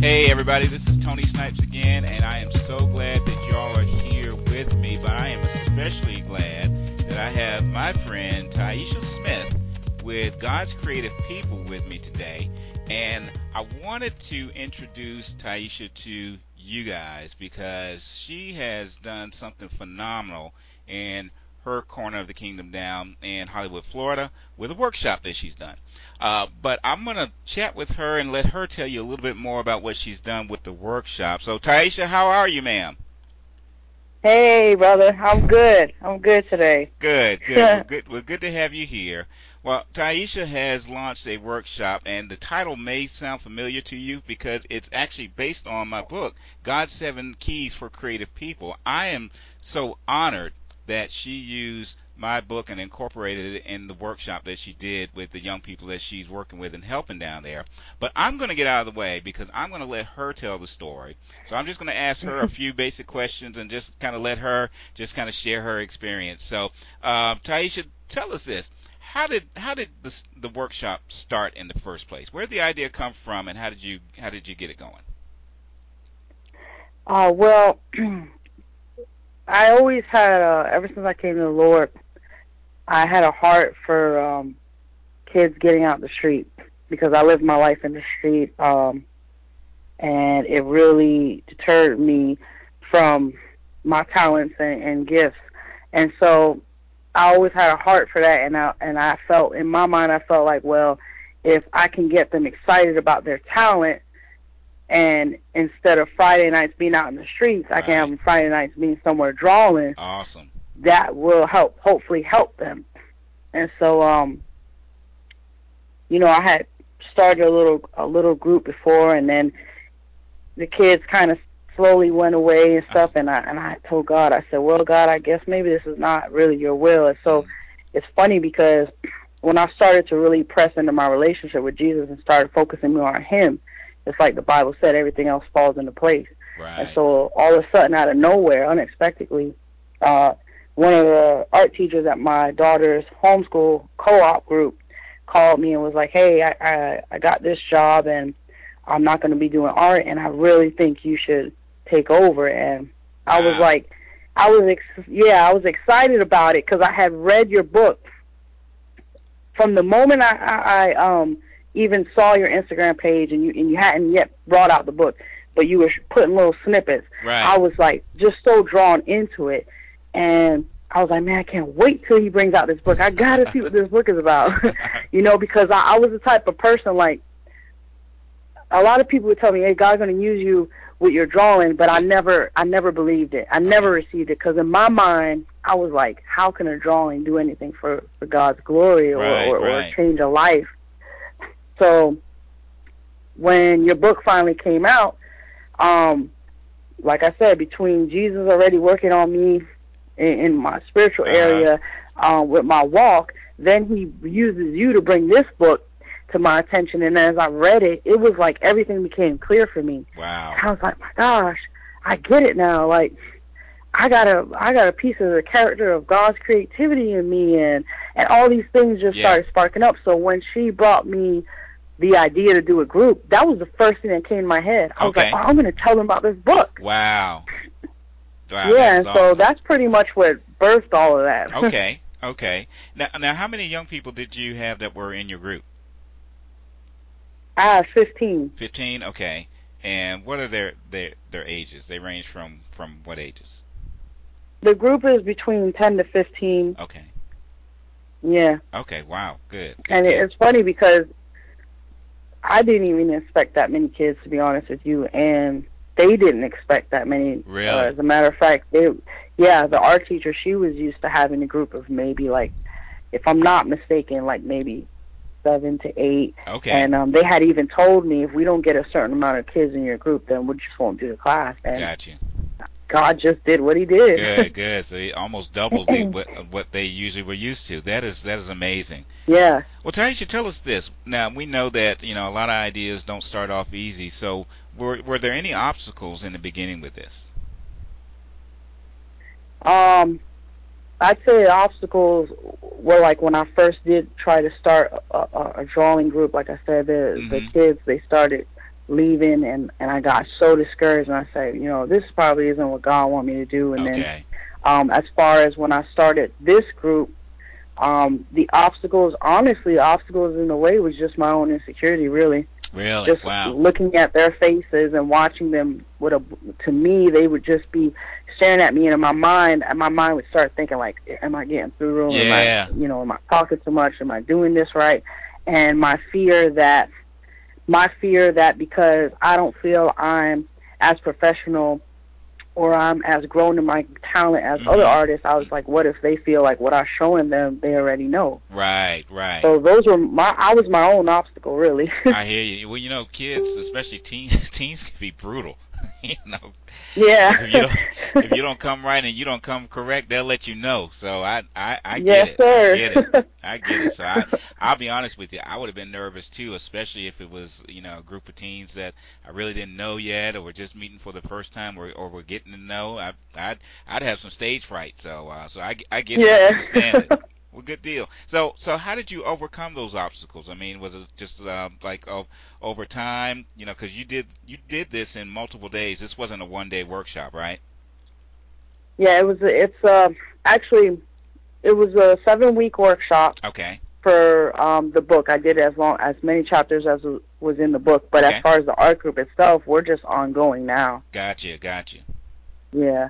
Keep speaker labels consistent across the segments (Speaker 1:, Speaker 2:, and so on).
Speaker 1: Hey everybody, this is Tony Snipes again, and I am so glad that y'all are here with me. But I am especially glad that I have my friend Taisha Smith with God's Creative People with me today. And I wanted to introduce Taisha to you guys because she has done something phenomenal in her corner of the kingdom down in Hollywood, Florida, with a workshop that she's done. But I'm going to chat with her and let her tell you a little bit more about what she's done with the workshop. So, Taisha, how are you, ma'am?
Speaker 2: Hey, brother. I'm good. I'm good today.
Speaker 1: Good, good. Well, good. Well, good to have you here. Well, Taisha has launched a workshop, and the title may sound familiar to you because it's actually based on my book, God's Seven Keys for Creative People. I am so honored that she used my book and incorporated it in the workshop that she did with the young people that she's working with and helping down there. But I'm going to get out of the way because I'm going to let her tell the story. So I'm just going to ask her a few basic questions and just kind of let her just kind of share her experience. So, Taisha, tell us this. How did the workshop start in the first place? Where did the idea come from, and how did you get it going?
Speaker 2: Well, I always had, ever since I came to the Lord, I had a heart for kids getting out the street because I lived my life in the street, and it really deterred me from my talents and gifts. And so I always had a heart for that, and I felt in my mind, I felt like, well, if I can get them excited about their talent, and instead of Friday nights being out in the streets, I can have
Speaker 1: Right.
Speaker 2: them Friday nights being somewhere drawing.
Speaker 1: Awesome.
Speaker 2: That will hopefully help them. And so, I had started a little group before, and then the kids kind of slowly went away and stuff. And I told God, I said, well, God, I guess maybe this is not really your will. And so,
Speaker 1: Mm,
Speaker 2: it's funny because when I started to really press into my relationship with Jesus and started focusing more on Him, it's like the Bible said, everything else falls into place. And
Speaker 1: right.
Speaker 2: so all of a sudden, out of nowhere, unexpectedly, uh, one of the art teachers at my daughter's homeschool co-op group called me and was like, "Hey, I got this job and I'm not going to be doing art, and I really think you should take over." And I was
Speaker 1: Wow.
Speaker 2: like, I was excited about it because I had read your book from the moment I even saw your Instagram page, and you hadn't yet brought out the book, but you were putting little snippets. I
Speaker 1: Right.
Speaker 2: was like just so drawn into it, and I was like, man, I can't wait till he brings out this book. I gotta see what this book is about, because I was the type of person like a lot of people would tell me, "Hey, God's going to use you with your drawing," but
Speaker 1: Yeah.
Speaker 2: I never believed it. I never
Speaker 1: Okay.
Speaker 2: received it because in my mind, I was like, "How can a drawing do anything for God's glory
Speaker 1: Right.
Speaker 2: or
Speaker 1: Right.
Speaker 2: change a life?" So when your book finally came out, um, like I said, between Jesus already working on me in my spiritual
Speaker 1: Uh huh.
Speaker 2: area with my walk, then He uses you to bring this book to my attention. And as I read it, it was like everything became clear for me.
Speaker 1: Wow.
Speaker 2: And I was like, my gosh, I get it now. Like I got a piece of the character of God's creativity in me, and all these things just
Speaker 1: Yeah.
Speaker 2: started sparking up. So when she brought me the idea to do a group, that was the first thing that came in my head. I was like, oh,
Speaker 1: Okay.
Speaker 2: I'm going to tell them about this book.
Speaker 1: Wow. Wow. That
Speaker 2: Yeah,
Speaker 1: is
Speaker 2: and so
Speaker 1: awesome.
Speaker 2: that's pretty much what birthed all of that.
Speaker 1: Okay. Okay. Now, how many young people did you have that were in your group?
Speaker 2: I have 15.
Speaker 1: 15. Okay. And what are their ages? They range from what ages?
Speaker 2: The group is between 10 to 15.
Speaker 1: Okay.
Speaker 2: Yeah.
Speaker 1: Okay. Wow. Good. Good.
Speaker 2: And
Speaker 1: Good.
Speaker 2: it's funny because I didn't even expect that many kids, to be honest with you, and they didn't expect that many.
Speaker 1: Really?
Speaker 2: As a matter of fact, the art teacher, she was used to having a group of maybe like, if I'm not mistaken, like maybe 7 to 8,
Speaker 1: Okay.
Speaker 2: and they had even told me if we don't get a certain amount of kids in your group, then we just won't do the class. And
Speaker 1: Got you.
Speaker 2: God just did what He did.
Speaker 1: Good. Good. So they almost doubled what they usually were used to. That is amazing.
Speaker 2: Yeah.
Speaker 1: Well, Tanisha, tell us this. Now we know that a lot of ideas don't start off easy. So were there any obstacles in the beginning with this?
Speaker 2: Um, I'd say the obstacles were like when I first did try to start a drawing group. Like I said, the
Speaker 1: Mm-hmm.
Speaker 2: kids, they started leaving, and I got so discouraged, and I said, this probably isn't what God want me to do. And then,
Speaker 1: Okay.
Speaker 2: as far as when I started this group, the obstacles in the way was just my own insecurity, really.
Speaker 1: Really?
Speaker 2: Just
Speaker 1: Wow.
Speaker 2: looking at their faces and watching them to me, they would just be staring at me, and my mind would start thinking like, am I getting through them?
Speaker 1: Yeah.
Speaker 2: Am I talking too much? Am I doing this right? And my fear that because I don't feel I'm as professional or I'm as grown in my talent as other artists, I was like, what if they feel like what I'm showing them they already know?
Speaker 1: Right.
Speaker 2: So those were I was my own obstacle, really.
Speaker 1: I hear you. Well, kids, especially teens can be brutal.
Speaker 2: Yeah.
Speaker 1: If you don't come right and you don't come correct, they'll let you know. So I get
Speaker 2: Yes,
Speaker 1: it.
Speaker 2: sir.
Speaker 1: I get it. I get it. So I'll be honest with you. I would have been nervous too, especially if it was a group of teens that I really didn't know yet, or were just meeting for the first time, or were getting to know. I'd have some stage fright. So I get it. I understand it. Well, good deal. So how did you overcome those obstacles? I mean, was it just over time? Because you did this in multiple days. This wasn't a 1-day workshop, right?
Speaker 2: Yeah, it was. Actually, it was a 7-week workshop.
Speaker 1: Okay.
Speaker 2: For the book, I did as many chapters as was in the book. But
Speaker 1: Okay.
Speaker 2: as far as the art group itself, we're just ongoing now.
Speaker 1: Gotcha.
Speaker 2: Yeah.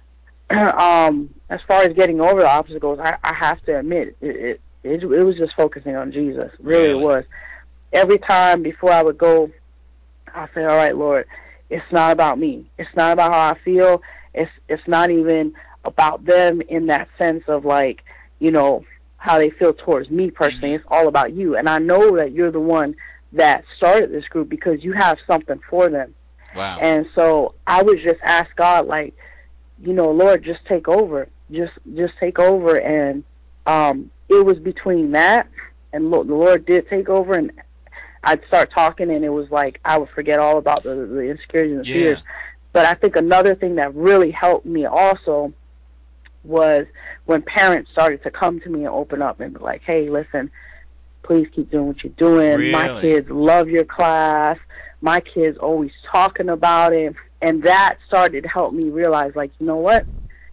Speaker 2: As far as getting over the obstacles, I have to admit it was just focusing on Jesus. Really, it was. Every time before I would go, I say, "All right, Lord, it's not about me. It's not about how I feel. It's not even about them in that sense of like, how they feel towards me personally. It's all about you. And I know that you're the one that started this group because you have something for them."
Speaker 1: Wow.
Speaker 2: And so I would just ask God, like, Lord, just take over. Just take over. And it was between that and the Lord did take over, and I'd start talking, and it was like I would forget all about the insecurities and fears. But I think another thing that really helped me also was when parents started to come to me and open up and be like, "Hey, listen, please keep doing what you're doing.
Speaker 1: Really?
Speaker 2: My kids love your class. My kids always talking about it." And that started to help me realize, like, you know what?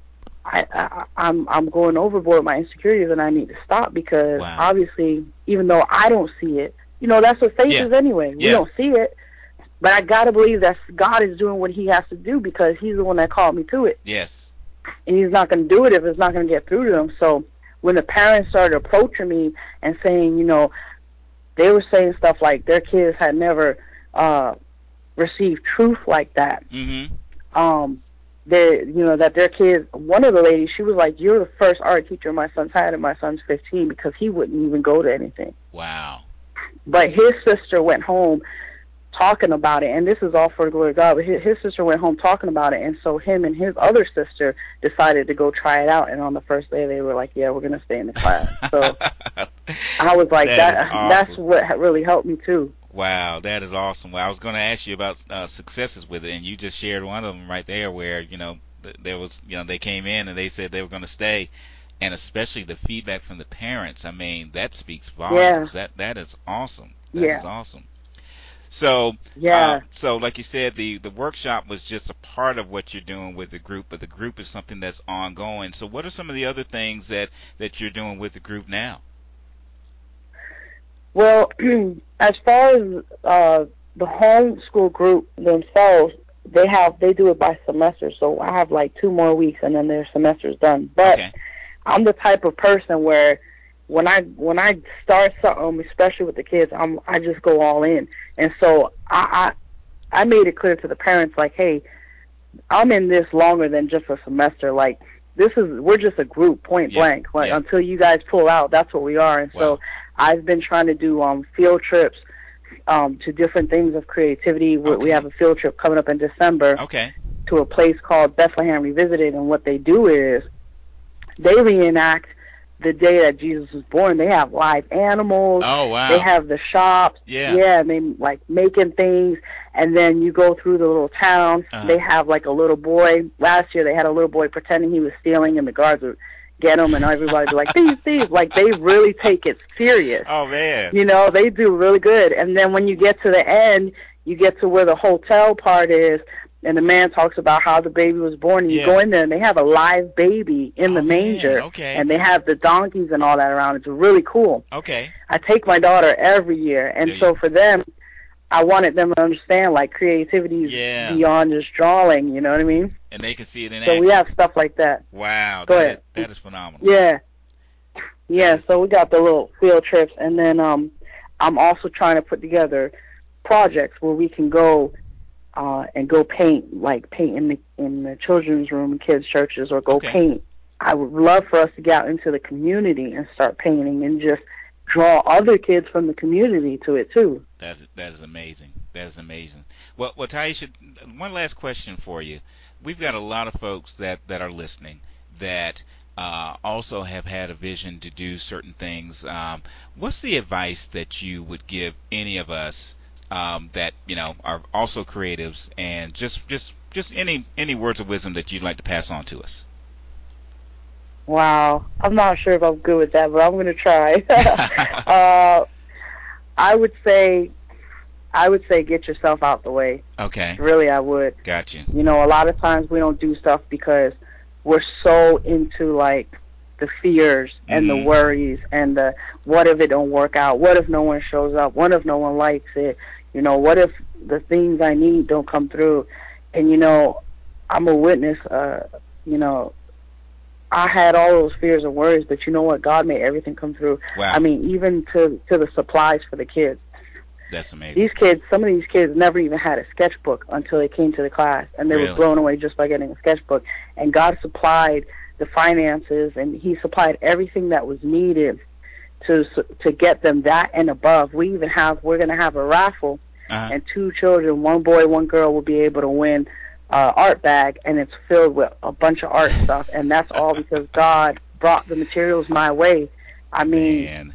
Speaker 2: I'm going overboard with my insecurities, and I need to stop because obviously, even though I don't see it, that's what faith is anyway. We don't see it, but I gotta believe that God is doing what He has to do because He's the one that called me to it.
Speaker 1: Yes.
Speaker 2: And He's not going to do it if it's not going to get through to them. So when the parents started approaching me and saying, they were saying stuff like their kids had never received truth like that. That their kids, one of the ladies, she was like, "You're the first art teacher my son's had, and my son's 15 because he wouldn't even go to anything."
Speaker 1: Wow.
Speaker 2: But his sister went home talking about it, and this is all for the glory of God, but his sister went home talking about it, and so him and his other sister decided to go try it out, and on the first day they were like, "Yeah, we're going to stay in the class." So I was like, that's what really helped me too.
Speaker 1: Wow, that is awesome. Well, I was going to ask you about successes with it, and you just shared one of them right there where, there was, they came in and they said they were going to stay, and especially the feedback from the parents. I mean, that speaks volumes. That is awesome. That is awesome. So, so like you said, the workshop was just a part of what you're doing with the group, but the group is something that's ongoing. So what are some of the other things that you're doing with the group now?
Speaker 2: Well, as far as the homeschool group themselves, they do it by semester. So I have like 2 more weeks, and then their semester's done. But I'm the type of person where when I start something, especially with the kids, I just go all in. And so I made it clear to the parents, like, hey, I'm in this longer than just a semester. Like, we're just a group, point blank. Like, until you guys pull out, that's what we are. And so I've been trying to do field trips to different things of creativity. We have a field trip coming up in December to a place called Bethlehem Revisited, and what they do is they reenact the day that Jesus was born. They have live animals.
Speaker 1: Oh, wow.
Speaker 2: They have the shops. Yeah, and they like making things. And then you go through the little town. They have like a little boy. Last year they had a little boy pretending he was stealing, and the guards would get him, and everybody would be like, "Thief, thief!" Like, they really take it serious.
Speaker 1: Oh, man.
Speaker 2: They do really good. And then when you get to the end, you get to where the hotel part is, and the man talks about how the baby was born, and you go
Speaker 1: Yeah.
Speaker 2: in there and they have a live baby in the
Speaker 1: Oh man.
Speaker 2: manger,
Speaker 1: Okay.
Speaker 2: and they have the donkeys and all that around. It's really cool.
Speaker 1: Okay.
Speaker 2: I take my daughter every year, and
Speaker 1: There you.
Speaker 2: so for them, I wanted them to understand like creativity is
Speaker 1: Yeah.
Speaker 2: beyond just drawing. You know what I mean?
Speaker 1: And they can see it in
Speaker 2: So we
Speaker 1: action.
Speaker 2: have stuff like that.
Speaker 1: Wow.
Speaker 2: Go
Speaker 1: That is
Speaker 2: ahead.
Speaker 1: phenomenal.
Speaker 2: Yeah,
Speaker 1: That
Speaker 2: yeah.
Speaker 1: is.
Speaker 2: So we got the little field trips, and then I'm also trying to put together projects where we can go and go paint, like paint in the children's room in kids' churches, or go
Speaker 1: Okay.
Speaker 2: paint. I would love for us to get out into the community and start painting and just draw other kids from the community to it too.
Speaker 1: That is amazing. That is amazing. Well, Taisha, one last question for you. We've got a lot of folks that are listening that also have had a vision to do certain things. What's the advice that you would give any of us that are also creatives, and just any words of wisdom that you'd like to pass on to us?
Speaker 2: Wow, I'm not sure if I'm good with that, but I'm gonna try. uh, I would say, get yourself out the way.
Speaker 1: Okay,
Speaker 2: Really, I would.
Speaker 1: got you.
Speaker 2: You know, a lot of times we don't do stuff because we're so into like the fears and the
Speaker 1: Mm-hmm.
Speaker 2: worries and the what if it don't work out? What if no one shows up? What if no one likes it? You know, what if the things I need don't come through? And you know, I'm a witness. You know, I had all those fears and worries, but you know what? God made everything come through. I
Speaker 1: Wow,
Speaker 2: mean, even to the supplies for the kids.
Speaker 1: that's amazing.
Speaker 2: These kids, some of these kids never even had a sketchbook until they came to the class, and they were
Speaker 1: Really?
Speaker 2: blown away just by getting a sketchbook. And God supplied the finances, and He supplied everything that was needed to get them that and above. We're going to have a raffle,
Speaker 1: Uh-huh.
Speaker 2: and 2 children, 1 boy, 1 girl, will be able to win art bag, and it's filled with a bunch of art stuff, and that's all because God brought the materials my way. I mean,
Speaker 1: Man.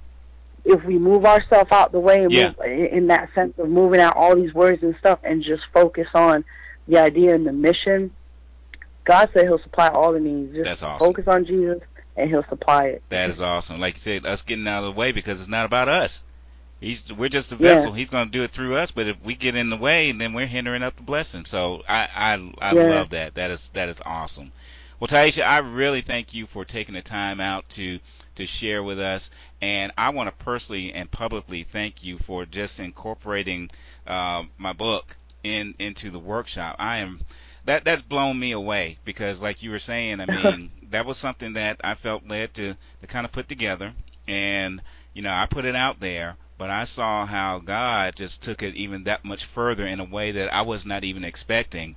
Speaker 2: if we move ourselves out the way and
Speaker 1: Yeah,
Speaker 2: move in that sense of moving out all these worries and stuff and just focus on the idea and the mission, God said He'll supply all the needs. Just
Speaker 1: that's awesome.
Speaker 2: focus on Jesus and He'll supply it.
Speaker 1: That is awesome. Like you said, us getting out of the way because it's not about us. We're just a
Speaker 2: Yeah,
Speaker 1: vessel. He's going to do it through us. But if we get in the way, then we're hindering up the blessing. So I
Speaker 2: yeah.
Speaker 1: love that. That is awesome. Well, Taisha, I really thank you for taking the time out to share with us, and I want to personally and publicly thank you for just incorporating my book into the workshop. I am that's blown me away because, like you were saying, I mean, that was something that I felt led to kind of put together, and I put it out there, but I saw how God just took it even that much further in a way that I was not even expecting.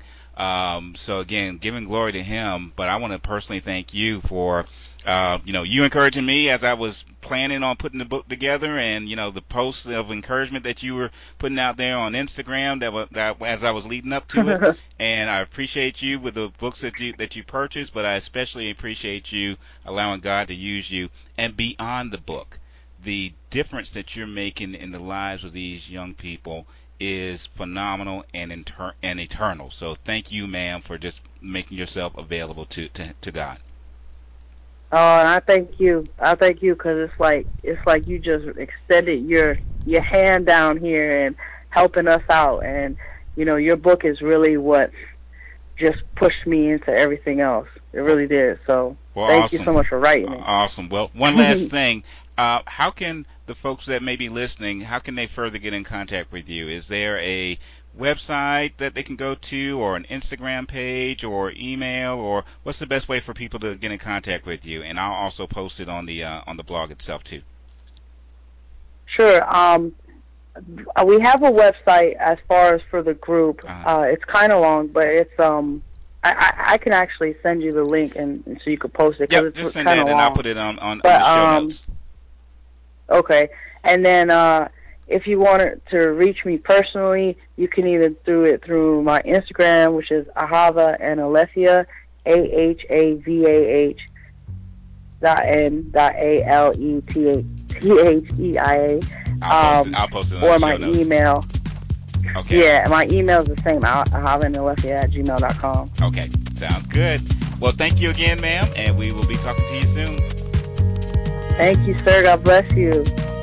Speaker 1: So again, giving glory to Him, but I want to personally thank you for, you encouraging me as I was planning on putting the book together, and the posts of encouragement that you were putting out there on Instagram that as I was leading up to it. And I appreciate you with the books that you purchased, but I especially appreciate you allowing God to use you and beyond the book. The difference that you're making in the lives of these young people is phenomenal and and eternal. So thank you, ma'am, for just making yourself available to God.
Speaker 2: Oh, and I thank you. I thank you because it's like you just extended your hand down here and helping us out, and you know your book is really what just pushed me into everything else. It
Speaker 1: Well,
Speaker 2: really did. So
Speaker 1: well,
Speaker 2: thank you so
Speaker 1: awesome,
Speaker 2: much for writing
Speaker 1: awesome. Well, one last
Speaker 2: it.
Speaker 1: thing. How can the folks that may be listening, how can they further get in contact with you? Is there a website that they can go to, or an Instagram page, or email, or what's the best way for people to get in contact with you? And I'll also post it on the blog itself too.
Speaker 2: Sure. We have a website as far as for the group.
Speaker 1: Uh,
Speaker 2: It's kind of long, but it's I can actually send you the link and so you could post it
Speaker 1: yep,
Speaker 2: because
Speaker 1: just
Speaker 2: it's
Speaker 1: send
Speaker 2: kind
Speaker 1: that,
Speaker 2: of
Speaker 1: and I'll
Speaker 2: long.
Speaker 1: put it on
Speaker 2: But
Speaker 1: the show notes.
Speaker 2: okay. And then if you wanted to reach me personally, you can either do it through my Instagram, which is Ahava and Alethea, Ahavah N.A.L.E.T.H.E.I.A.
Speaker 1: I'll post it on the
Speaker 2: Or my
Speaker 1: show notes.
Speaker 2: email.
Speaker 1: Okay.
Speaker 2: Yeah, my email is the same, ahavanalethea@gmail.com.
Speaker 1: Okay. Sounds good. Well, thank you again, ma'am, and we will be talking to you soon.
Speaker 2: Thank you, sir. God bless you.